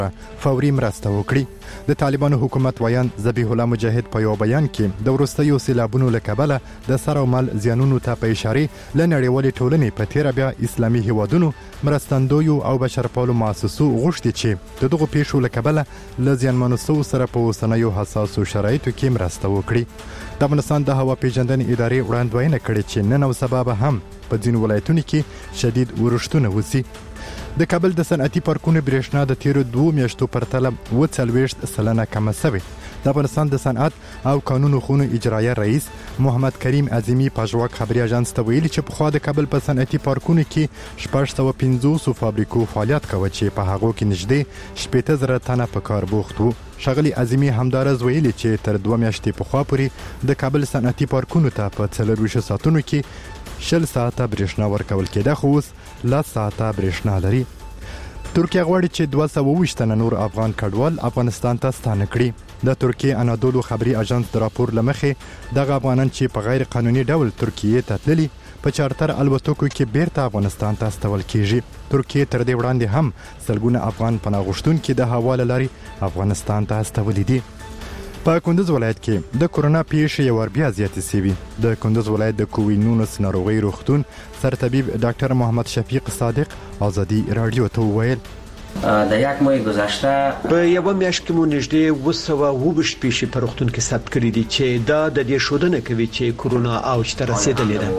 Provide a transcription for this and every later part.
فوري مرسته وکړي. د طالبانو حکومت ویان ذبیح الله مجاهد په یو بیان کې د وروستیو سیلابونو له کبله د سر او مال زیانونو ته په اشاره له نړیوالې ټولنې په تیره بیا اسلامي هیوادونو مرستندویو او بشرپالو مؤسسو غوښتي چې د دغو پیښو له کبله له زیانمنو سوو سره په اوسنیو حساسو شرایطو کې مرسته وکړي. د افغانستان د هوا پیژندنې ادارې وړاندوینه کړې چې نن او سبا به هم په ځینو ولایتونو کې شدید اورښتونه وشي. د کابل د صنعتي پارکونو برېښنا د تیرو 2 میاشتو پرتله 40% کمه شوې. د افغانستان د صنعت او قانون خونو اجرایه رئیس محمد کریم عظیمی په ژواک خبري اژانس ته ویلي چې په خوا د کابل په صنعتي پارکونو کې 650 فابریکو فعالیت کوي چې په هغه کې نږدې 80,000 تنه په کار بوخت وو. ښاغلي عظیمی همدارز ویلي چې تر 2 میاشتې پخوا پورې د کابل صنعتي پارکونو ته په 24 ساعتونو کې 60 ساعته برېښنا ورکول کېده، خو اوس 10 ساعته برېښنا لري. ترکیه غواړي چې 220 تنه نور افغان کډوال افغانستان ته ستانه کړي. د ترکیه انادولو خبري اژانس د راپور لمخې دغه افغانان چې په غیر قانوني ډول ترکیه ته تللي په چارتر الوتکو کې بیرته افغانستان ته استول کیږي. ترکیه تر دې وړاندې هم سلګونه افغان پناه غوښتونکي د حواله لري افغانستان ته استولي دي. په کندوز ولایت کې د کورونا پیښې یو ور بیا زیاتې شوې. د کندوز ولایت د کووید-19 ناروغۍ روغتون سرطبیب ډاکټر محمد شفیق صادق آزادی رادیو ته وویل د یک ماه گذشته په یو میاشت کې مو نږدې 220 پیښې په روغتون کې ثبت کړې دي چې دا د دې ښودنه کوي چې کورونا اوج ته رسیدلې ده.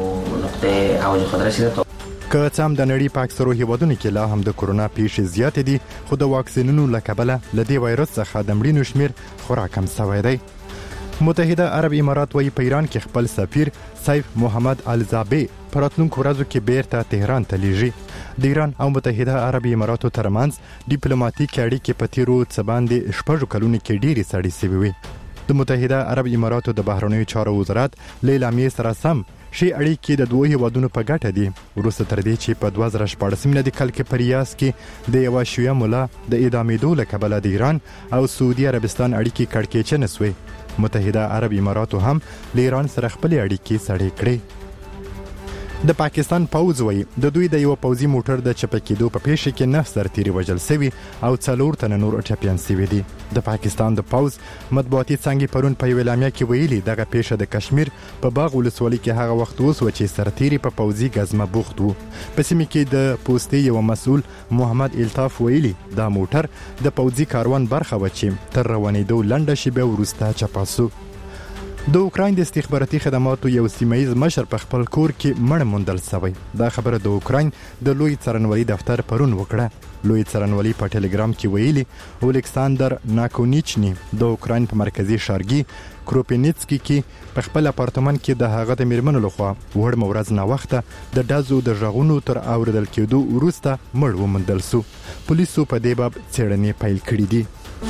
که څه هم د نړۍ په اکثرو هیوادونو کې لا هم د کورونا پیښې زیاتې دي، خو د واکسینونو له کبله له دې وایرس څخه د مړینو شمیر خورا کم شوی دی. متحده عرب امارات وايي په ایران کې خپل سفیر سیف محمد الزابی په راتلونکو ورځو کې بیرته تهران ته لیږي. د ایران او متحده عرب اماراتو ترمنځ ډیپلوماټیک اړیکې په تیرو څه باندې 6 کلونو کې ډېرې سړې شوې وي. د متحده عرب اماراتو د بهرنیو چارو وزارت له اعلامیې سره سم شي اړیکې د دوه هیوادونو په ګټه دي، وروسته تر دې چې په 2014 میلادي کال کې په ریاض کې د یو شیعه مولا د اعدامېدو له کبله د ایران او سعودي عربستان اړیکې کړکېچنې شوې. متحده عرب اماراتو هم له ایران سره خپل اړیکې سړې کړې. د پاکستان پوځ وایي د دوی د یو پوځي موټر د چپه کېدو په پیښه کې 9 سرتیري وژل شوي او 4 تنه نور ټپیان شوي دي. د پاکستان د پوځ مطبوعاتي څانګې پرون په یو اعلامیه کې ویلي دغه پیښه د کشمیر په باغ ولسوالۍ کې هغه وخت وشوه چې سرتیري په پوځي ګزمه بوخت وو. په سیمه کې د پوستې یو مسؤل محمد الطاف ویلي دا موټر د پوځي کاروان برخه و چې تر روانېدو لنډه شیبه وروسته چپه شو. د اوکراین د استخباراتي خدماتو یو سیمایي مشر په خپل کور کې مړ موندل شوی. دا خبره د اوکراین د لوی څارنوالۍ دفتر پرون وکړه. لوی څارنوالۍ په ټلګرام کې ویلي الیکساندر ناکونیچنی د اوکراین په مرکزی ښارګي کروپینیتسکی کې په خپل اپارتمان کې د هغه د میرمنو لخوا وړم ورځ نه وخته د ډازو د ژغونو تر اوریدل کېدو وروسته مړ وموندل شو. پولیسو په دې باب څېړنې پیل کړې دي.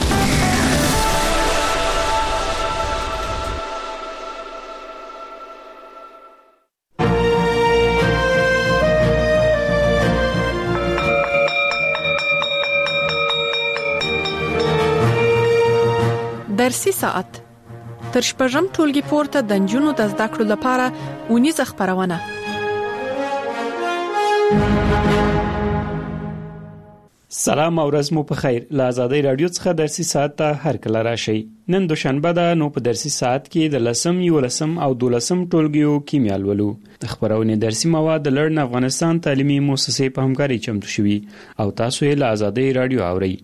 درسي ساعت تر شپږم ټولګي پورته د نجونو د زده کړو لپاره ونیزه خبرونه. سلام او ورځ مو په خیر. له آزادۍ رادیو څخه درسي ساعت ته هر کله راشئ. نن دوشنبه ده، نو په درسي ساعت کې د 10 11 او 12 ټولګیو کیمیا لولو. د خبرونې درسي مواد د لړن افغانستان تعلیمي مؤسسې په همکاري چمتو شوي او تاسو یې له آزادۍ رادیو اورئ.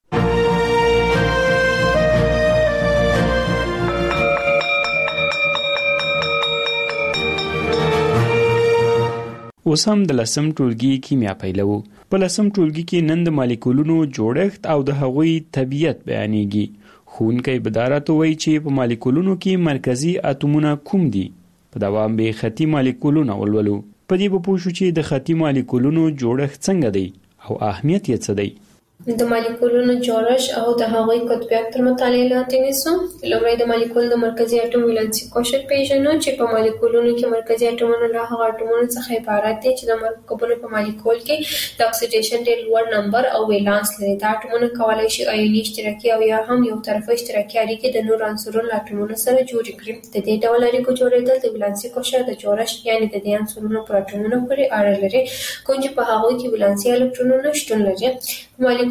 اوس هم د 10 ټولګي کیمیا پیلو. په 10 ټولګي کې نن د مالیکولونو جوړښت او د هغوی طبیعت بیانېږي. ښوونکی بدارت وایي چې په مالیکولونو کې مرکزی اتومونه کوم دي. په دوام به خطي مالیکولونه ولولو. په دې به پوه شو چې د خطي مالیکولونو جوړښت څنګه دی او اهمیت یې څه دی. د مالیکولونو جوړښت او د هغوی قطبیت تر مطالعې لاندې نیسو. لومړی د مالیکول د مرکزي اټوم ولانسي کوشش پیژنو چې په مالیکولونو کې مرکزي اټومونه له هغه اټومونو څخه عبارت دي چې د مرکبونو په مالیکول کې د اکسیډیشن ډېر لوړ نمبر او ولانس لري. دا اټومونه کولای شي آیوني اشتراکي او یا هم یو طرفه اشتراکي اړیکې د نورو عنصرونو له اټومونو سره جوړې کړي. د دې ډول اړیکو جوړېدل د ولانسي کوشش د جوړښت یعنې د دې عنصرونو پر اټومونو پورې اړه لري، کوم چې په هغوی کې ولانسي الکترونونه شتون لري. مالیکول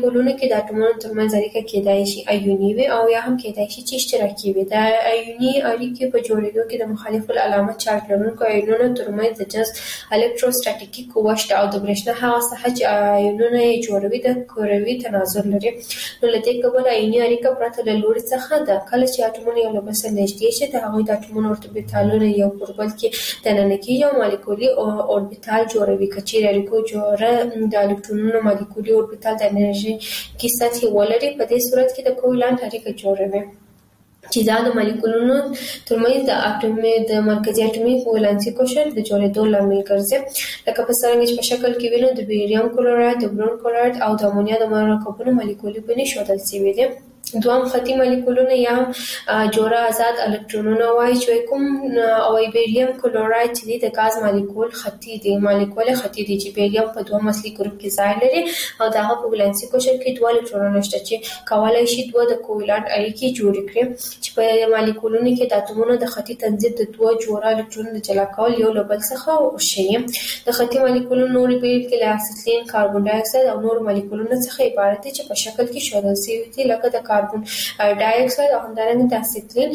مالیکولونو کې د اټومونو ترمنځ اړیکه کېدای شي ایوني وي او یا هم کېدای شي چې اشتراکي وي. د ایوني اړیکې په جوړېدو کې د مخالف العلامه چارج لرونکو ایونونو ترمنځ د جذب الکتروستاتیکي قوه شته او د برېښنا هغه ساحه چې ایونونه یې جوړوي د کروي تناظر لري. نو له دې کبله ایوني اړیکه پرته له لوري څخه ده. کله چې اټومونه یو له بل سره نږدې شي د هغوی د اټومونو اوربیتالونه یو پر بل کې دننه کېږي او مالیکولي اوربیتال جوړوي. که چیرې اړیکو جوړه د الکترونونو مالیکولي اوربیتال د انرژي کې سطحې ولري په دې صورت کې د کوولانت اړیکه جوړوي چې دا د مالیکولونو ترمنځ د مرکزي اټومي ولانسي کوشش د جوړېدو لامل ګرځي. لکه په څرنګه چې په شکل کې وینو د بیریم کلوراید، د برون کلوراید او د امونیا د مرکبونو مالیکولي بڼې ښودل شوي دي. دوام خطي مالیکولونه یا جوړه آزاد الکترونونه وایي چې کوم او بیریم کلوراید چې د غاز مالیکول خطي دي چې بیریم په دوه اصلي ګروپ کې ځای لري او دغه په ولانسي کوشش کې دوه الکترونونه شته چې کولای شي دوه د کوولانت اړیکې جوړې کړي چې په مالیکولونو کې د اتومونو د خطي تنظیم د دوه جوړه الکترونونو د جلا کول یو له بل څخه وشي. د خطي مالیکولونو نورې بیلګې کې اسیتلین، کاربن ډای اکساید او نور مالیکولونه څخه عبارت دي چې په شکل کې ښودل شوي دي لکه د کاربن ډای اکساید او همدارنګه د اسیتلین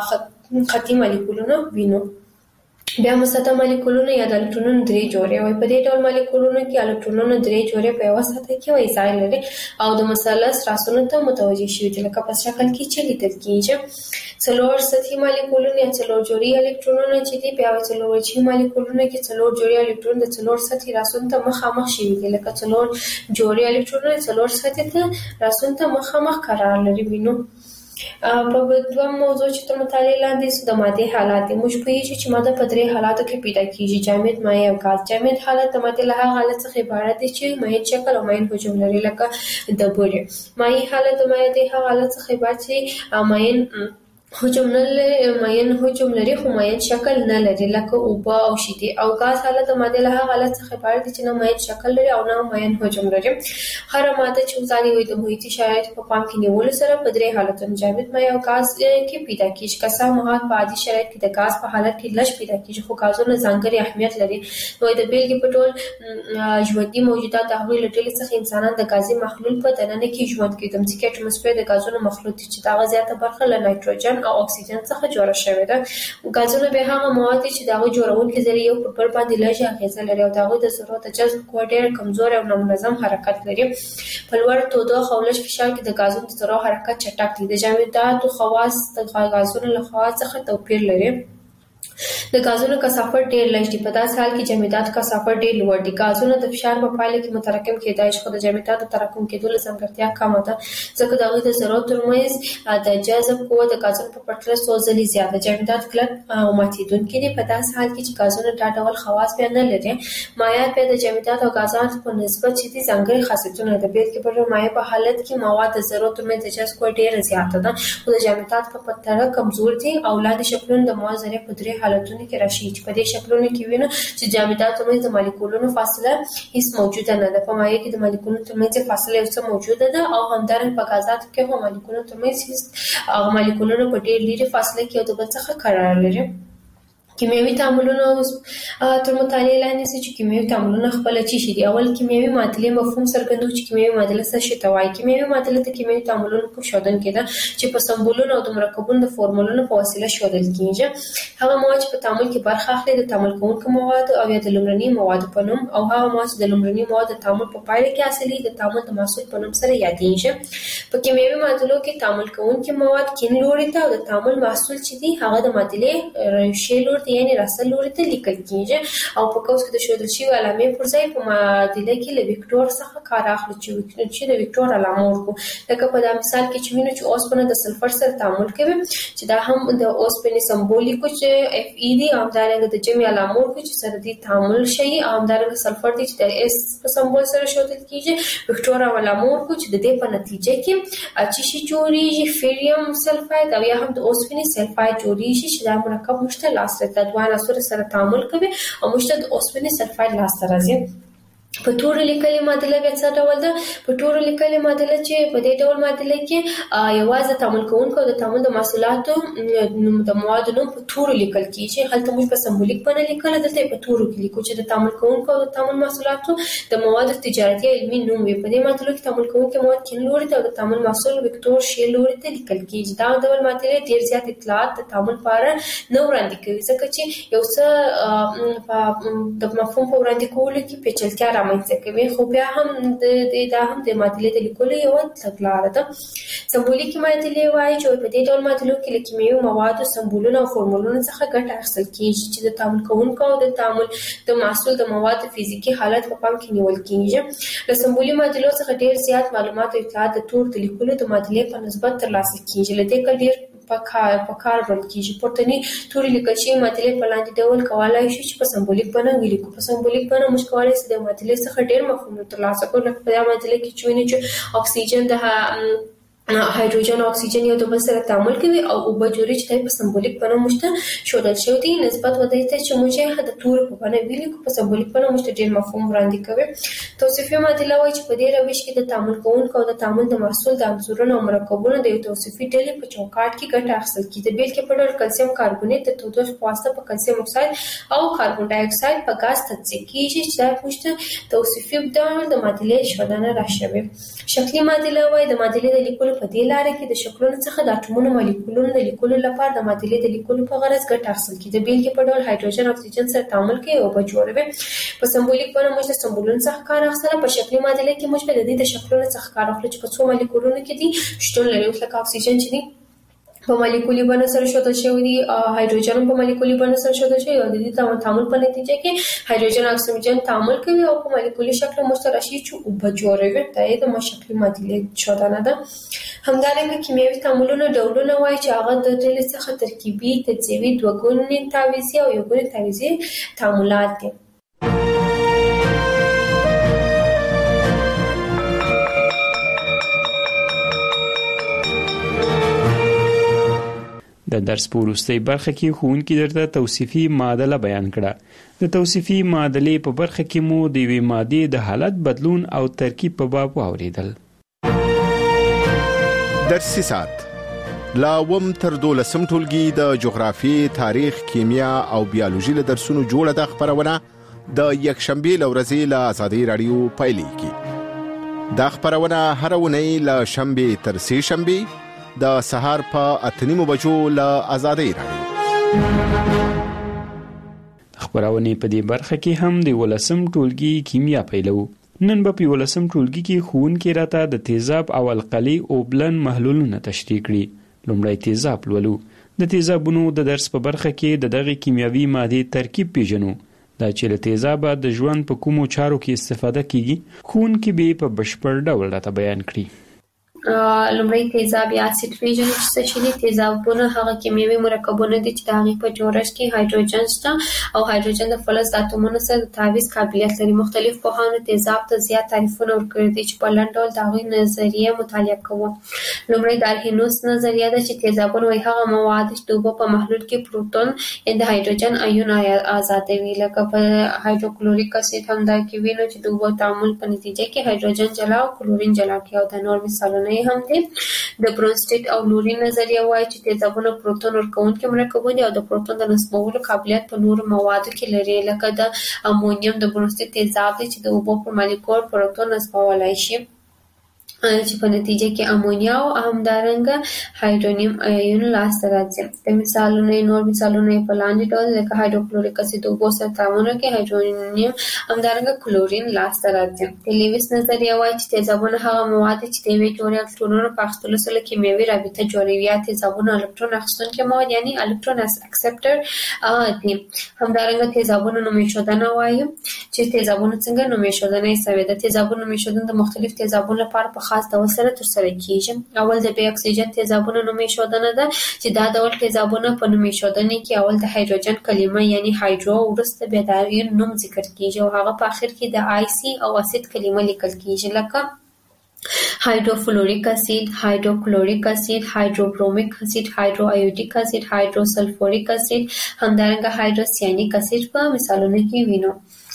خطي مالیکولونه وینو. بیا مسطح مالیکولونه یا د الکترونونو درې جوړې وي. په دې ډول مالیکولونو کې الکترونونو درې جوړې په یوه سطح کې وي ځای لري او د مثلث راسونو ته متوجه شوي دي لکه په شکل کې چې لیدل کېږي. څلور سطحي مالیکولونه یا څلور جوړې الکترونونه چې دي بیا څلور وجهي مالیکولونه کې څلور جوړې الکترون د څلور سطحي راسونو ته مخامخ شوي دي لکه څلور جوړې الکترونونه څلور سطحي راسونو ته مخامخ قرار لري. وینو په دوه موضوع چې تر مطالعې لاندې د مادې حالات دي. موږ پوهیږو چې ماده په درې حالاتو کې پیدا کېږي: جامد، مایع او غاز. جامد حالت د مادې له هغه حالت څخه عبارت دی چې مایع شکل او مایع حجم لري لکه د بورې. مایع حالت د مادې هغه حالت څخه عبارت چې مایع حجم لري خو مایع شکل نه لري لکه اوبه او شیدې. او غاز حالت د ماده له هغه حالت څخه عبارت دی چې نه مایع شکل لري او نه مایع حجم لري. هر ماده چې وزاري وي د محیطي شرایطو په پام کې نیولو سره په درې حالتونو جامد، مایع او غاز کې پیدا کیږي. که څه هم په عادي شرایطو کې د غاز په حالت کې لږ پیدا کیږي خو غازونه ځانګړي اهمیت لري. نو د بیلګې په ټول ژوندي موجودات د هغوی له ډلې څخه انسانان د غازي محلول په دننه کې ژوند کوي. د ځمکې اټموسفیر د غازونو مخلوط دی چې دغه زیاته برخه له نایتروجن او اکسیجن څخه جوړه شوې ده. غازونه به هغه مواد دي چې دغه جوړونکي ذرې یو پر بل باندې لږه اغیزه لري او دغه د ذرو د جذب قوه ډېر کمزوري او نامنظم حرکت لري. په لوړ تودوخه او لږ فشار کې د غازونو د ذرو حرکت چټک دی. د جامداتو خواص د غازونو له خواص څخه توپیر لري. د غازونو کثافت ډېر لږ دی. په داسې حال کې جامدات کثافت ډېر لوړ دی. غازونه د فشار په پایله کې متراکم کېدای شي خو د جامداتو تراکم کېدو ځانګړتیا کمه ده ځکه د هغوی د ذرو ترمنځ د جذب قوه د غازونو په پرتله څو ځلې زیاته. جامدات کلک او ماتېدونکي دي. په داسې حال کې چې غازونه دا ډول خواص بیا نه لري. مایعات بیا د جامداتو او غازاتو په نسبت چې دي ځانګړي خاصیتونه لري. بیلګې په ډول مایع په حالت کې مواد د ذرو ترمنځ د جذب قوه ډېره زیاته ده خو د جامداتو په پرتله کمزور دي. او لاندې شکلونه د مواد ذرې په درې حالتونو کې راشي چې په دې شکلونو کې وینو چې جامداتو ترمنځ د مالیکولونو فاصله هیڅ موجوده نه ده. په مایع کې د مالیکولونو ترمنځ فاصله یو څه موجوده ده او همدارنګه په غازاتو کې هم مالیکولونو ترمنځ مالیکولونه په ډېر لرې فاصله کې یو د بل څخه قرار لري. کیمیاوي تعاملونه تر مطالعې لاندې چې کیمیاوي تعاملونه خپل چی شي دي. اول کیمیاوي معادله مفهوم څرګندوي چې کیمیاوي معادله څه شي ته وایي. کیمیاوي معادله د کیمیاوي تعاملونو په ښودونکې ده چې په سمبولونو او د مرکبونو د فورمولونو په وسیله ښودل کیږي. هغه مواد چې په تعامل کې برخه اخلي د تعامل کوونکو مواد او یا د لومړني موادو په نوم او هغه مواد چې د لومړني مواد د تعامل په پایله کې حاصلې د تعامل د محصول په نوم سره یادېږي. په کیمیاوي معادلو کې تعامل کوونکي مواد کیڼ لوري ته او د تعامل محصول چې دی هغه د معادلې ښي لوري ته یعنې راسته لوري ته لیکل کیږي او په قوس کې د ښودل شوي علامې پر ځای په معادله کې له وکتور څخه کار اخلو چې د وکتور علامه ورکو. لکه په دا مثال کې چې وینو چې اوسپنه د سلفر سره تعامل کوي چې دا هم د اوسپنې سمبولیکو چې اف ای دی او همدارنګه د جمع علامه ورکو چې سره دي تعامل شي او همدارنګه سلفر دی چې د اس په سمبول سره ښودل کیږي. وکتور علامه ورکو چې د دې په نتیجه کې چې شي جوړیږي فیریم سلفاید او یا هم د اوسپنې سلفاید جوړیږي چې دا مرکب مشته لاسته د دوه عناصر سره تعامل کوي او مشته د اوسپنې سلفاید لاسته راځي. په تور لیکلي معادله بیا څه ډول ده؟ په تور لیکلي معادله چې په دې ډول معادله کې یوازې تعامل کوونکو او د تعامل د محصولاتو د موادو نوم په تور لیکل کیږي. هلته موږ په سمبولیک باندې لیکل، دلته په تور کې لیکو چې د تعامل کوونکو او د تعامل محصولاتو د موادو تجارتي علمي نوم وي. په دې معادله کې تعامل کوونکي مواد کیڼ لوري ته او د تعامل محصول وکتور ښي لوري ته لیکل کیږي. دا ډول معادله ډیر زیات اطلاعات د تعامل په اړه نه وړاندې کوي، ځکه چې یو څه د مفهوم په وړاندې کولو کې پیچلتیا رامنځته کوي. خو بیا هم دا هم د معادلې د لیکلو یو تګلاره ده. سمبولیکي معادلې وایي چې په دې ډول معادلو کې له کیمیاوي موادو سمبولونه او فورمولونه څخه ګټه اخیستل کیږي چې د تعامل کوونکو او د تعامل د محصول د موادو فزیکي حالت په پام کې نیول کیږي. له سمبولي معادلو څخه ډیر زیات معلومات او اطلاعات د تور د لیکلو د معادلې په نسبت ترلاسه کیږي. له دې ډیر په کار ورل کیږي. پورتنی توري لیکل شوی معادلې په لاندې ډول کولای شي چې په سمبولیک باندې ولیکو. په سمبولیک باندې موږ کولای شو د معادلې څخه ډیر مفهوم ترلاسه کړو. لکه په معادلې کې چې اکسیجن د هایدروجن او اکسیجن یو د بل سره تعامل کوي او اوبه جوړي چې په سمبولیک باندې موږ شودل شوی دی نسبت ودی ته چې موږ د تور په باندې ولیکو. په سمبولیک باندې موږ ډیر مفهوم وړاندې کوي. توصیفي معادله وایي چې په دې روش کې د تعامل کوونکو او د تعامل د محصول د عنصرونو او مرکبونو د یو توصیفي ډلې په چوکاټ کې ګټه اخیستل کیږي. د بیلګې په ډول کلسیم کاربونیت د تودوخې په واسطه په کلسیم اکساید او کاربن ډای اکساید په غاز تجزیه کیږي چې دا موږ توصیفي ډول د معادلې ښودنه راشوي. شکلي معادله وایي د معادلې د لیکلو په دې لاره کې د شکلونو څخه د اټومونو مالیکولونو د لیکلو لپاره د معادلې د لیکلو په غرض ګټه اخیستل کیږي. د بیلګې په ډول هایدروجن اکسیجن سره تعامل کوي او به جوړوي. په سمبولیک باندې موږ د سمبولونو څخه کار اخیستل. په شکلي معادله کې موږ د دې د شکلونو څخه کار اخلو چې په څو مالیکولونو کې دي شتون لري. لکه اکسیجن چې دی په مالیکولي باندې سره شودل شوی دی، هایدروجن په مالیکولي باندې سره شودل شوی او د دې تعامل په نتیجه کې هایدروجن او اکسیجن تعامل کوي او په مالیکولي شکل موږ راشي چې اوبه جوړوي. دا د مشکلي معادلې شودنه ده. همدارنګه کیمیاوي تعاملونه ډولونه وایي چې هغه د ډلې څخه ترکیبي، تجزیوي، دوهګوني تعویضي او یوګوني تعویضي تعاملات دي. د درس په وروستۍ برخه کې ښوونکي درته توصیفي معادله بیان کړه. د توصیفي معادلې په برخه کې مو د یوې مادې د حالت بدلون او ترکیب په باب واوریدل. درسي ساعت لا وم تر 12 ټولګي د جغرافیې، تاریخ، کیمیا او بیولوژي له درسونو جوړه د خبرونه د یکشنبه لورځي له آزادۍ رادیو پایلیږي. دا خبرونه هر ونی له شنبه تر سه شنبه د سهار په 8:30 بجو له آزادۍ رادیو. خبرونه په دې برخه کې هم د 12م ټولګي کیمیا پیلو. نن په 12م ټولګي کې ښوونکي راته د تیزاب او القلي اوبلن محلولونه تشریح کړي. لومړی تیزاب لولو. د تیزابونو د درس په برخه کې د دغه کیمیاوي مادې ترکیب پیژنو. دا چې له تیزابه د ژوند په کومو چارو کې استفاده کیږي ښوونکي به په بشپړ ډول راته بیان کړي. لومړی تیزاب یا اسید پیژنو چې څه شي دي. تیزابونه هغه کیمیاوي مرکبونه دي چې د هغې په جوړښت کې هایدروجن شته او هایدروجن د فلز د اتومونو سره د تعویض قابلیت لري. مختلف پوهانو تیزاب ته زیات تعریفونه ورکړي دي چې په لنډ ډول د هغوی نظریه مطالعه کوو. لومړی د ارهینوس نظریه ده چې تیزابونه وایي هغه مواد چې د اوبو په محلول کې پروتون یا د هایدروجن ایون آزادوي. لکه په هایدروکلوریک اسید همدا کې وینو چې د اوبو تعامل په نتیجه کې هایدروجن جلا او کلورین جلا کوي او د نور مثالونه هم دي. د برونسټیټ او لوري نظریه وایي چې تیزابونه پروتون ورکوونکي مرکبونه دي او د پروتون د نصبولو قابلیت په نورو موادو کې لري. لکه د امونیم د برونسټیټ تیزاب دی چې د اوبو پر مالیکول پروتون نصبولای شي چې په نتیجه کې امونیا او همدارنګه هایدرونیم ایون لاسته راځي. د مثالونه نور مثالونه په لاندې ډول لکه هایدروکلوریک اسید د اوبو سره تعامل کوي، هایدرونیم همدارنګه کلورین لاسته راځي. د لیویس نظریه وایي چې تیزابونه هغه مواد دي چې د یوې جوړې الکترونونو په اخیستلو سره کیمیاوي رابطه جوړوي. یا تیزابونه الکترون اخیستونکي مواد یعنی الکترون اکسپټر دي. همدارنګه تیزابونه نومیښودنه وایي چې تیزابونه څنګه نومیښودنه یې شوې ده. تیزابونه نومیښودنه د مختلف تیزابونو لپاره په خاص ډول سره ترسره کیږي. اول د بی اکسیجن تیزابونو نومیښودنه ده چې دا ډول تیزابونه په نومیښودنه کې اول د هایدروجن کلمه یعنی هایدرو وروسته بیا د ایون نوم ذکر کیږي او هغه په اخر کې د آی سی او اسید کلمه لیکل کیږي لکه هایدروفلوریک اسید، هایدروکلوریک اسید، هایدروبرومیک اسید، هایدروایوډیک اسید، هایدروسلفوریک اسید، همدارنګه هایدروسیانیک اسید په مثالونو کې وینو.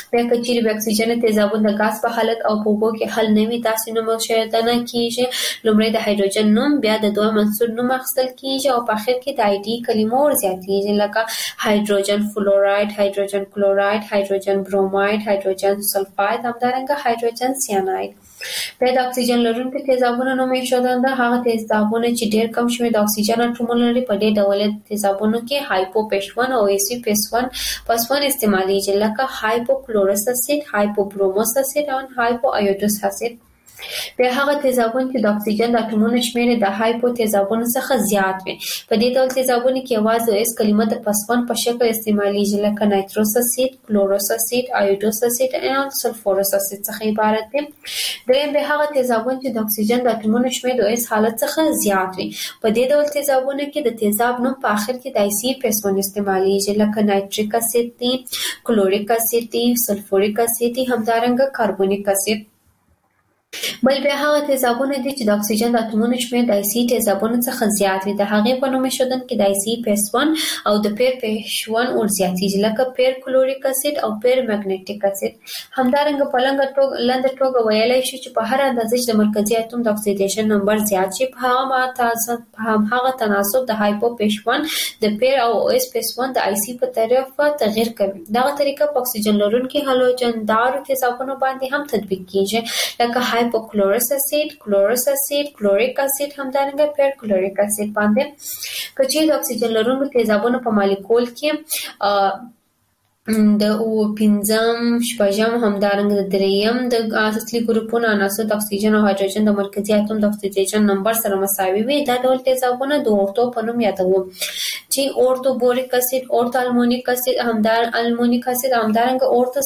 بیا کچیر به اکسیجن تیزابون د غاز په حالت او په اوبو کې حل نوي تاسو نوم شایدنه کیږي لومړی د هایدروجن نوم بیا د دویم عنصر نوم اخیستل کیږي او په اخر کې د آی ډي کلمو ور زیاتیږي لکه هایدروجن فلوراید هایدروجن کلوراید هایدروجن بروماید هایدروجن سلفاید همدارنګه هایدروجن سیاناید بیا د اکسیجن لرونکو تیزابونو نوم ایښودل هغه تیزابونه چې ډیر کم شمېر د اکسیجن اټومونه لري په دې ډول تیزابونو کې هایپوپیشون او ایسیپیسون پسون استعمالیږي لکه هایپوکلورس اسید هایپوبروموس اسید او هایپوایودوس اسید بیا هغه تیزابونه چې د اکسیجن د اټومونو شمېر د هایپو تیزابونو څخه زیات وي په دې ډول تیزابونو کې یوازې اس کلمه د پسون په شکل استعمالیږي لکه نایتروس اسید کلوروس اسید ایودوس اسید او سلفورس اسید څخه عبارت دي دریم به هغه تیزابونه چې د اکسیجن د اټومونو شمېر د اس حالت څخه زیات وي په دې ډول تیزابونو کې د تیزاب نوم په اخر کې د ایسی پسون استعمالیږي لکه نایتریک اسید دي کلوریک اسید دي سلفوریک اسید دي همدارنګه کاربونیک اسید بل بیا هغه تیزابونه دي چې د اکسیجن د اټومونو شمېر د ایسی تیزابونو څخه زیات وي د هغې په نوم ایښودل کې د ایسی پیسون او د پیر پیشون ور زیاتیږي لکه پیر کلوریک اسید او پیر مګنیټیک اسید همدارنګه په لنډه توګه ویلی شو چې په هر اندازه چې د مرکزي اتوم د اکسیدیشن نمبر زیات شي په هغه تناسب د هایپو پیشون د پیر او اس پیسون د ایسی په طرف تغیر کوي دغه طریقه په اکسیجن لرونکي هالوجن دارو تیزابونو باندې هم تطبیق کیږي لکه هایپوکلورس اسید کلورس اسید کلوریک اسید همدارنګه پیر کلوریک اسید باندې کچې د اکسیجن لرونکو تیزابونو په مالیکول کې د پنځم شپږم همدارنګه د دریم د اصلي ګروپونو عناصر د اکسیجن او هایدروجن د مرکزي اتوم د اکسیدیشن نمبر سره مساوي وي دا ډول تیزابونه د اورتو په نوم یادوو چې اورتو بوریک اسید اورتو المونیک اسید المونیک اسید همدارنګه اورتو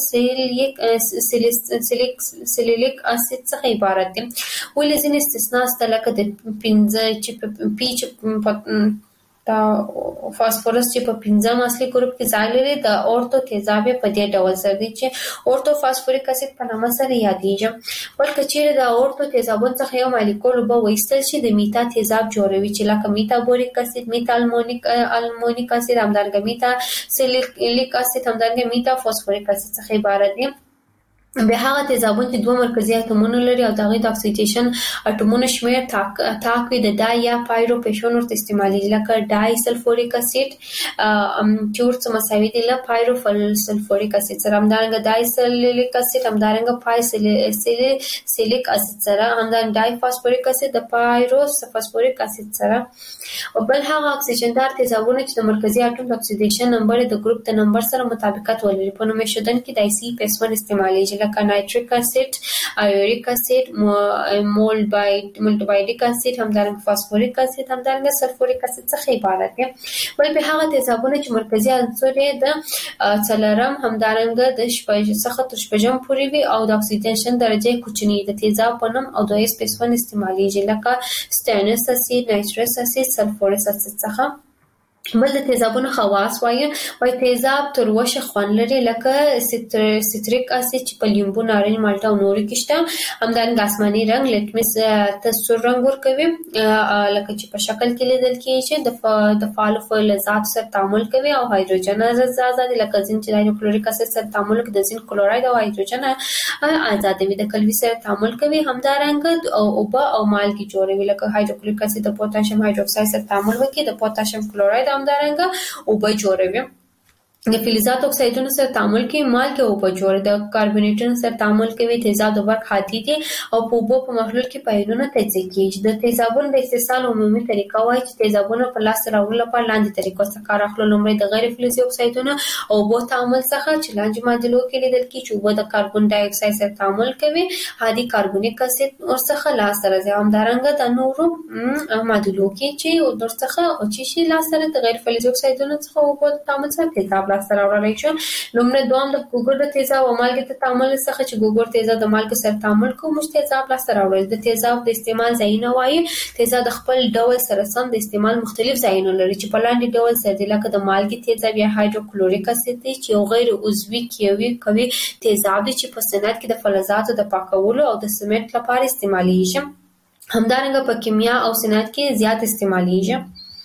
سیلیلیک اسید څخه عبارت دي ولې ځینې استثناء شته لکه د پنځه چې پی دا فاسفورس چې په پنځم اصلي ګروپ کې ځای لري د اورتو تیزاب په دې ډول سره دي چې اورتو فاسفوریک اسید په نامه سره یادېږي بلکې چې د اورتو تیزابونو څخه یو مالیکول به وایستل شي د میتا تیزاب جوړوي چې لکه میتا بوریک اسید میتا المونیک اسید همدارنګه میتا سیلیلیک اسید همدارنګه میتا فاسفوریک اسید څخه عبارت دي به هغه تیزابونه چې دوه مرکزي اتومونه لري او د هغوی د اکسیدیشن اتومونو شمېر تاک وي د ډای یا پایرو پیشون ورته استعمالیږي لکه ډای سلفوریک اسید چې ورته مساوي دي له پایرو سلفوریک اسید سره همدارنګه ډای سلیلیک اسید همدارنګه پای سیلیک اسید سره همدارنګه ډای فاسفوریک اسید د پایرو فاسفوریک اسید سره او بل هغه اکسیجندار تیزابونه چې د مرکزي اتوم د اکسیدیشن نمبر د ګروپ د نمبر سره مطابقت ولري په نوم ایښودل کې د ایسی پیسون استعمالیږي لکه نایتریک اسید ایوریک اسید مولټبایډیک اسید همدارنګه فاسفوریک اسید همدارنګه سلفوریک اسید څخه عبارت دي بل به هغه تیزابونه چې مرکزي عنصر یې د څلورم همدارنګه د شپږ څخه تر شپږم پورې وي او د اکسیدیشن درجه کوچنی د تیزاب په نوم او د اس پیسون استعمالیږي لکه سټینس اسید نایترس اسید سلفورس اسید څخه بل د تیزابونو خواص وایي تیزاب تروشه خوند لري لکه سیتریک اسید چې په لیمبو نارنج مالټه او نورو کې شته همدارنګه آسماني رنګ لیټمس ته سور رنګ ورکوي لکه چې په شکل کې لیدل کېږي چې د فعال فلزات سره تعامل کوي او هایدروجن آزاد دي لکه زین چې هایدروکلوریک اسید سره تعامل کوي د زین کلوراید او هایدروجن آزاد دي د کلوي سره تعامل کوي همدارنګه اوبه او مالګې جوړوي لکه هایدروکلوریک اسید د پوتاشیم هایدروکساید سره تعامل کوي د پوتاشیم کلوراید همدارنګه اوبه جوړوي د فلزات اکسایدونو سره تعامل کوي مالګې اوبه جوړوي د کاربونیټونو سره تعامل کوي تیزاب د برق حادي دي او په اوبو په محلول کې په ایونونو تجزیه کیږي د تیزابونو د استحصال عمومي طریقه وایي چې تیزابونه په لاس راوړلو لپاره لاندې طریقو څخه کار اخلو لومړی د غیر فلزي اکسایدونو او اوبو تعامل څخه چې لاندې معادلو کې لیدل کیږي چې اوبه د کاربن ډای اکساید سره تعامل کوي حادي کاربونیک اسید ورڅخه لاس راځي همدارنګه د نورو معادلو کې چې ورڅخه او چې لاس سره د غیر فلزي اکسایدونو څخه اوبو تعامل سره تیزاب سره راوړل شو لومړی دوام د ګوګړ د تیزاب او مالګې ته تعامل څخه چې ګوګړ تیزاب د مالګې سره تعامل کوي موږ تیزاب لاسته راوړل د تیزاب د استعمال ځایونه وایي تیزاب د خپل ډول سره سم د استعمال مختلف ځایونه لري چې په لاندې ډول سره دي لکه د مالګې تیزاب یا هایدروکلوریک اسید دی چې یو غیر عضوي کیوي تیزاب دی چې په صنعت کې د فلزاتو د پاکولو او د سمنټ لپاره استعمالیږي همدارنګه په کیمیا او صنعت کې زیات استعمالیږي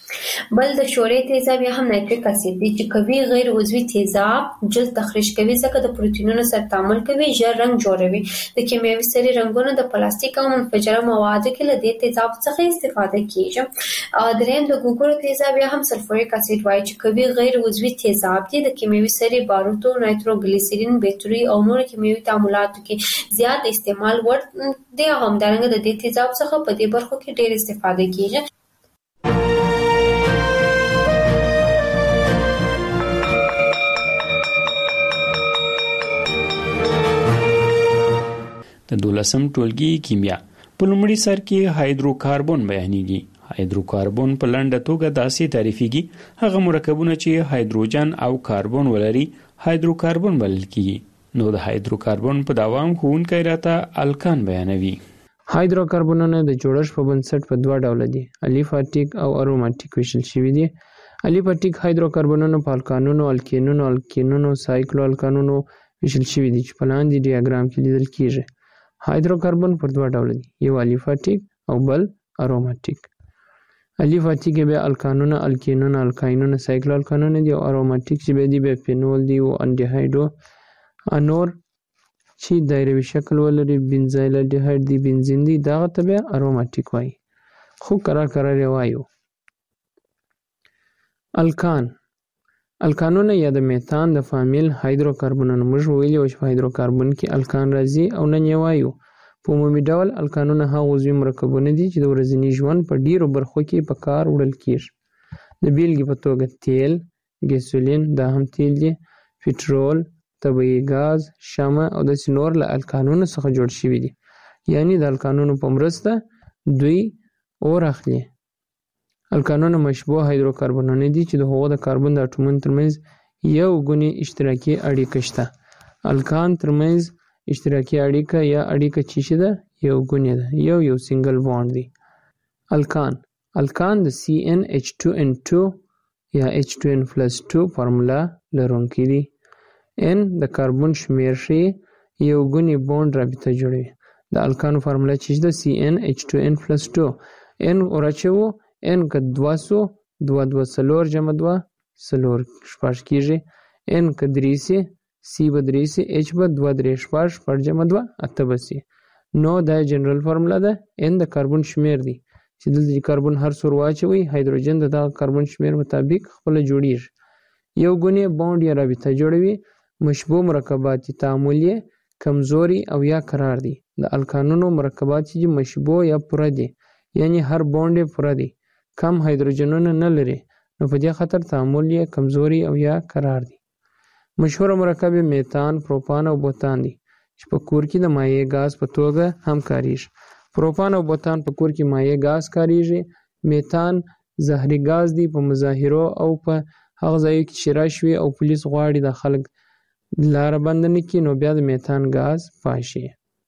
بل د شورې تیزاب یا هم نایتریک اسید دی چې کوي غیر عضوي تیزاب جلد تخریش کوي ځکه د پروتینونو سره تعامل کوي ژر رنګ جوړوي د کیمیاوي سرې رنګونه د پلاستیک او منفجره موادو کې له دې تیزاب څخه استفاده کیږي دریم د ګوګړو تیزاب یا هم سلفوریک اسید وایي چې کوي غیر عضوي تیزاب دی د کیمیاوي سرې باروتو نایتروګلیسرین بیټري او نور کیمیاوي تعاملاتو کې زیات استعمال ور دی هم درنګ د دې تیزاب څخه په دې برخو کې ډېر استفاده کیږي د 12م ټولګي کیمیا په لومړي سر کې هایدروکاربن بیانېږي. هایدروکاربن په لنډه توګه داسې تعریفېږي هغه مرکبونه چې هایدروجن او کاربن ولري هایدروکاربن بلل کیږي. نو د هایدروکاربن په دوام ښوونکی راته الکان بیانوي. هایدروکاربنونه د جوړښت په بنسټ په دوه ډوله دي، الیفاټیک او اروماتیک ویشل شوي دي. الیفاټیک هایدروکاربنونه په الکانونو، الکینونو، سایکلو الکانونو ویشل شوي دي چې په لاندې ډیاګرام کې لیدل کیږي. هایدروکاربن پر دوه ډوله دي، یو الیفاټیک او بل اروماتیک. الیفاټیک بیا الکانونه، الکاینونه، سایکلو الکانونه دي او اروماتیک چې بیا دي بیا فینول دي او انډیهایډو انور چې دایروي شکل ولري، بنزایل الډیهایډ دی، بنزین دی، دغه ته بیا اروماتیک وایي. خو کرار یې وایو. الکانونه یا د میتان د فامیل هایدروکاربنونه موږ ویلي وو چې په هایدروکاربن کې الکان راځي او نن یې وایو. په عمومي ډول الکانونه هغه عضوي مرکبونه دي چې د ورځني ژوند په ډیرو برخو کې په کار وړل کیږي. د بیلګې په توګه تیل، ګیسولین دا هم تیل دي، پټرول، طبیعي ګاز، شمع او داسې نور له الکانونو څخه جوړ شوي دي. یعنی د الکانونو په مرسته دوی اور اخلي. الکانونه مشبوع هایدروکاربنونه دي چې د هغو د کاربن د اټومونو ترمنځ یو ګونې اشتراکي اړیکه شته. الکان ترمنځ اشتراکي اړیکه یا اړیکه چې ده یو ګونې ده، یو سنگل بانډ دی. الکان د CnH2n2 یا H2n+2 فارمولا لرونکی دی. N د کاربن شمیر ښیي، یو ګونې بانډ رابطه جوړوي. د الکانو فارمولا چې ده CnH2n+2 N ورچوو N که 200 2 4 جمع 2 4 شپږ کیږي. N که 3 سي C به 3 سي H به 2 3 شپږ جمع 2 8 به سي. نو دا جنرال فارمولا ده. N د کاربن شمیر دی چې دلته کاربن هر څور واچوي هایدروجن د دغه کاربن شمیر مطابق خپل جوړیږي. یو ګونې بانډ یا رابطه جوړوي. مشبوع مرکبات تعامل یې کمزوري او یا قرار دي. د الکانونو مرکبات چې مشبوع یا پوره دي، یعنی هر بانډ یې پوره دی، کم هایدروجنونه نه لري، نو په دې خاطر تعامل یې کمزوري او یا قرار دي. مشهور مرکب میتان، پروپان او بوتان دي چې په کور کې د مایع غاز په توګه هم کاریږي. پروپان او بوتان په کور کې مایع غاز کاریږي. میتان زهري غاز دی. په مظاهرو او په هغه ځایو کې چې راشي او پولیس غواړي د خلک لاره بند نه کړي نو بیا د میتان غاز پاشي.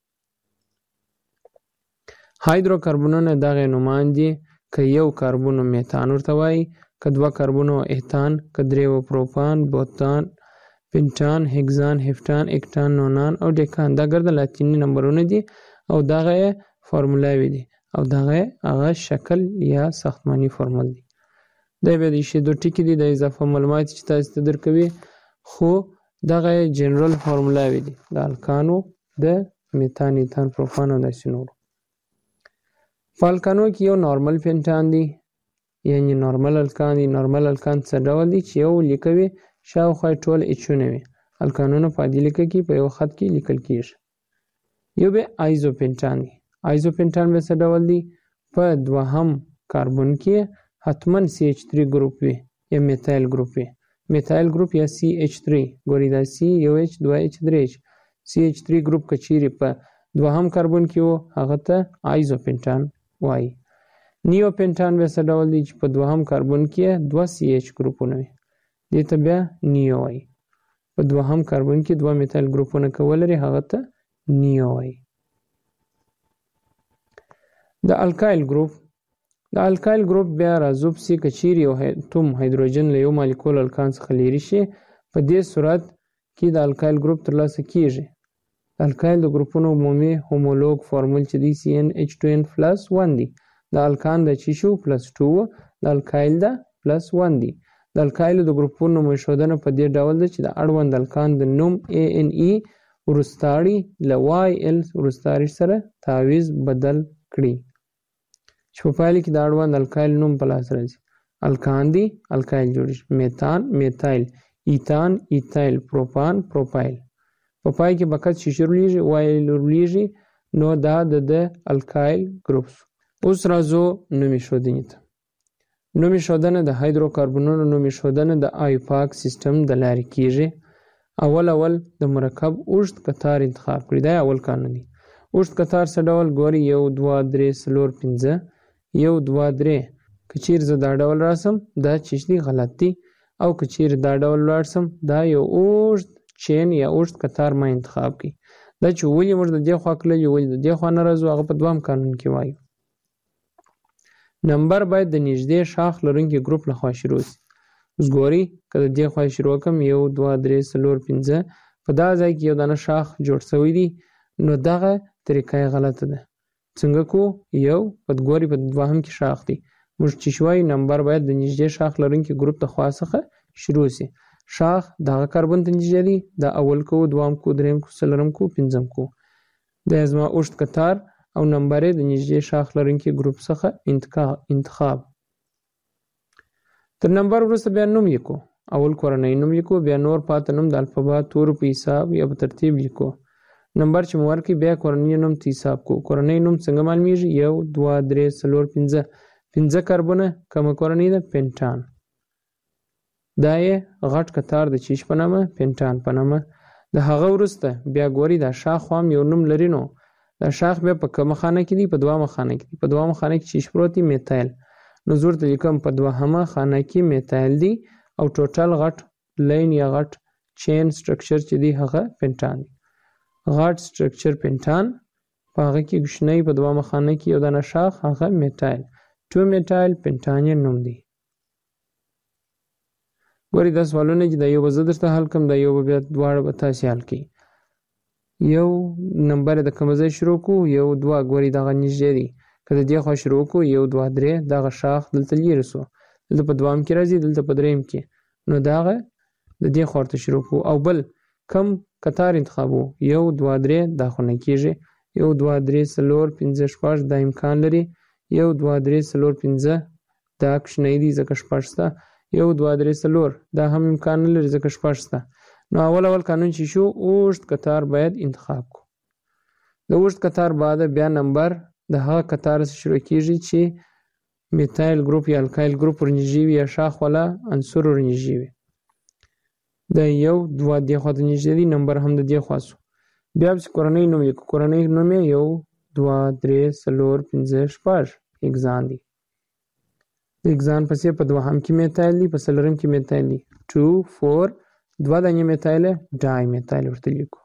هایدروکاربنونه دغه نومان دي. که یو کاربن میتان ورته وایي، که دوه کاربن ایتان، که درې پروپان، بوتان، پنټان، هگزان، هفتان، اکتان، نونان او ډیکان. دا ګرد لاتینی نمبرونه دي او دغه فارمولاوي دي او دغه هغه شکل یا ساختماني فورمول دي. دا به د شی دوه ټکي دي د اضافه معلومات چې تاسو ته درکوي، خو دغه جنرال فارمولاوي دي د الکانو، د میتان، ایتان، پروپان او داسې نور. په الکانو کې یو نارمل پنټان دی، یعنی نارمل الکان دی. نارمل الکان څه ډول دی چې یو لیکوي شاوخوا ټول اچونه وي. الکانونه په عادي لیکه کې په یو خط کې لیکل کیږي. یو به آیزوپنټان دی. آیزوپنټان به څه ډول دی؟ په دوهم کاربن کې حتما CH3 ګروپ وي یا میتایل ګروپ وي. میتایل ګروپ یا CH3 ګوري دا C یو H 2 H 3 H. CH3 ګروپ کچيري په دوهم کاربن کې وو هغه ته آیزوپنټان وایي. نیوپنټان به څه ډول دی چې په دوهم کاربن کې 2 CH ګروپونه وي، دې ته بیا نیو وایي. په دوهم کاربن کې 2 میتایل ګروپونه کولري هغه ته نیو وایي. د الکایل ګروپ بیا راذوب سي کچيري یو اتوم هایدروجن له یو مالیکول الکان څخه لري شي، په دې صورت کې د الکایل ګروپ ترلاسه کیږي. الکایل د ګروپونو عمومي هومولوګ فارمول چې دی CnH2n+1 دی. د الکان د چی شو +2 د الکایل د +1 دی. د الکایل د ګروپونو نوم ایښودنه په دې ډول ده چې د اړوند الکان د نوم ANE وروستاړي له YL وروستاړي سره تعویض بدل کړي چې په پایله کې د اړوند الکایل نوم په لاس راځي. الکان دی الکایل جوړیږي، میتان میتایل، ایتان ایتایل، پروپان پروپایل. په پای کې بکت شیشه رلیږي وایل رلیږي، نو دا د الکایل ګروپ. اوس راځو نوم ایښودنې ته. نوم ایښودنه د هایدروکاربنونو نوم ایښودنه د آیوپاک سیستم د لارې کیږي. اول د مرکب اوږد کتار انتخاب کړي، دا اول قانون دی. اوږد کتار څه ډول ګوري 1 2 3 4 5 1 2 3. که چیرې زه دا ډول راسم دا چې دی غلط دی، او که چیرې دا ډول راسم دا یو اوږد چین یا اوږد کتار ما انتخاب کړي. دا چې ولې موږ د دې خوا کړلي ولې د دې خوا نه راځو هغه په دوام قانون کې وایو. نمبر باید د نږدې شاخ لرونکي ګروپ لخوا شروع شي. اوس ګورئ که د دې خوا شروع کړم 1 2 3 4 5 په دا ځای کې یو دانه شاخ جوړ شوی دی، نو دغه طریقه یې غلطه ده. څنګه کو یو په ګورئ په دوهم کې شاخ دی، موږ چې شوی نمبر باید د نږدې شاخ لرونکي ګروپ د خوا څخه شروع شي. شاخ دغه کاربن ته نږدې دی، دا اول کو دوام کو دریم کو څلورم کو پنځم کو. دا زما اوږد کتار او نمبر د نږدې شاخ لرونکي ګروپ څخه انتخاب. تر نمبر وروسته بیا نوم لیکو. اول کورنۍ نوم لیکو، بیا نور پاته نوم د الفبا تورو په حساب یا په ترتیب لیکو. نمبر چې مو ورکړي بیا کورنۍ نوم ته حساب کو. کورنۍ نوم څنګه معلومیږي 1 2 3 4 5 5 کاربونه کومه کورنۍ ده پنټان. دا یې غټ کتار د چیش په نامه پنټان په نامه. د هغه وروسته بیا ګوري دا شاخ هم یو نوم لري، نو دا شاخ بیا په کومه خانه کې دی؟ په دوامه خانه کې دی. په دوامه خانه کې چیش پروت دی میتایل، نو زور ته لیکم په دوهمه خانه کې میتایل دی او ټوټل غټ لین یا غټ چین سټرکچر چې دی هغه پنټان دی. غټ سټرکچر پنټان په هغه کې کوچنی په دوامه خانه کې یو دانه شاخ هغه میتایل 2 میتایل پنټان یې نوم دی. ګورئ دا سوالونه چې دا یو به زه درته حل کړم، دا یو به بیا دواړه به تاسې حل کړئ. یو نمبر د کومه ځای شروع کړو 1 2 ګورئ دغه نږدې دی. که د دې خوا شروع کړو 1 2 3 دغه شاخ دلته لیرې سو، دلته په دوام کې راځي، دلته په دریم کې، نو دغه د دې خوا ورته شروع کړو. او بل کم کتار انتخابو 1 2 3 دا خو نه کېږي. 1 2 3 4 5 6 دا امکان لري. 1 2 3 4 5 دا کوچنی دی ځکه شپږ شته. 1 2 3 4 دا هم امکان نه لري ځکه شپږ شته. نو اول قانون چې شو اوږد کتار باید انتخاب کو. د اوږد کتار بعد بیا نمبر د هغه کتار څخه شروع کیږي چې میتایل ګروپ یا الکایل ګروپ ورنږدې وي یا شاخ والا عنصر ورنږدې وي. د 1 2 دې خوا ته نږدې دی، نمبر هم د دې خوا سو. بیا چې کورنۍ نوم لیکو، کورنۍ نوم یې 1 2 3 4 5 6 اگزان دی. د اگزان پسې په دوهم کې میتایل دی، په څلورم کې میتایل دی 2 4 دوه دانې میتایل ډای میتایل ورته لیکو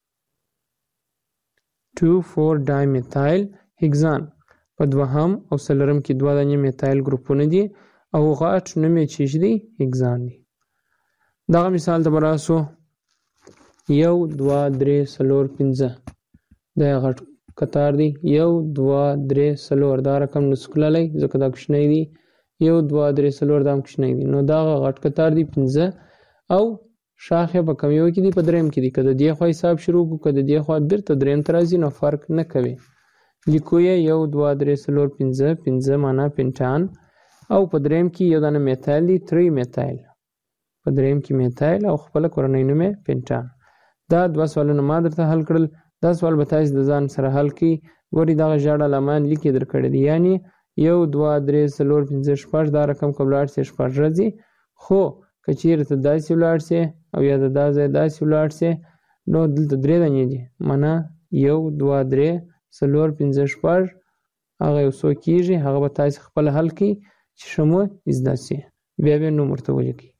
2 4 ډای میتایل هگزان. په دوهم او څلورم کې دوه دانې میتایل ګروپونه دي او غټ نوم یې چې دی هگزان دی. دغه مثال ته براسو 1 2 3 4 5 دا غټ کتار دی. 1 2 3 4 دا رقم نسکللی ځکه دا کوچنی دی. 1 2 3 4 دا هم کوچنی دی، نو دا غټ کتار دی 5 او شاخ په کوم یو کې دی؟ په دریم کې دی. که د دې خوا حساب شروع کړو که د دې خوا بیرته دریم ته راځي نو فرق نه کوي. لیکو یې 1 2 3 4 5 5 معنا پنټان او په دریم کې یو دانه میتایل دی 3 میتایل. په دریم کې میتایل او خپله کورنۍ نوم یې پنټان. دا دوه سوالونه ما درته حل کړل. دا سوال به تاسې د ځان سره حل کړئ. ګورئ دغه ژړ علمان لیک یې درکړی دی، یعنې 1 2 3 4 5 6 دا رقم که ولاړ سي شپږ راځي. خو که چیرې ته داسې ولاړ سي او یا د دا ځای داسې ولاړ سي نو دلته درې دانې دي، معنا 1 2 3 4 5 6 هغه یو څو کېږي. هغه به تاسې خپله حل کړئ چې ښه مو زده سي. بیا بیا نوم ورته ولیکئ.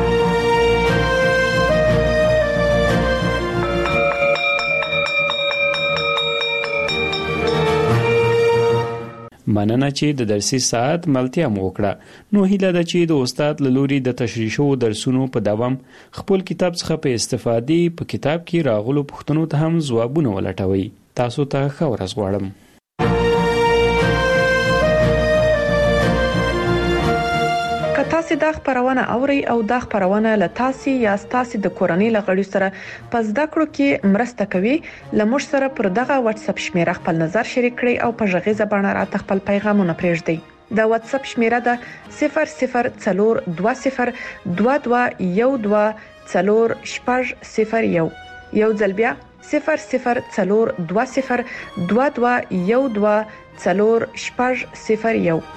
مننه چې د درسي ساعت ملتیا مو وکړه. نو هیله ده چې د استاد له لوري د تشریح شوو درسونو په دوام خپل کتاب څخه په استفادې په کتاب کې راغلو پوښتنو ته هم ځوابونه ولټوي. تاسو ته ښه ورځ غواړم. تاسو د خبرونه اوري او د خبرونه له تاسو یا تاسو د کورنۍ لغړی سره پس د کړو کې مرسته کوي لمر سره پر دغه واتس اپ شمیره خپل نظر شریک کړئ او په ژغې زبانه راته خپل پیغامونه پرېږدئ د واتس اپ شمیره ده 004212124001 یو ځل بیا 004212124001